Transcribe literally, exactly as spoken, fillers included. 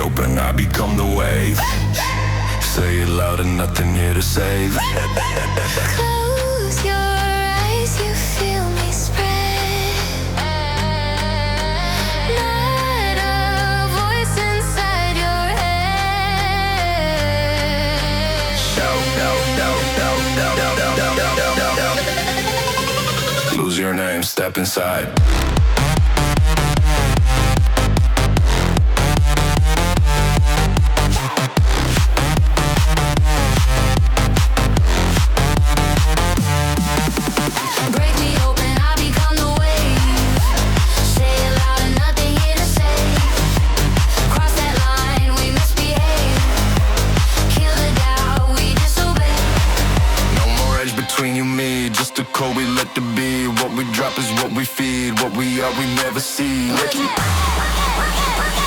open, I become the wave. Say it loud and nothing here to save. Close your eyes, you feel me spread. Not a voice inside your head. Shout, shout, shout, shout, shout, shout, shout, shout, shout. Lose your name, step inside. Cold, we let the be. What we drop is what we feed. What we are, we never see. Look.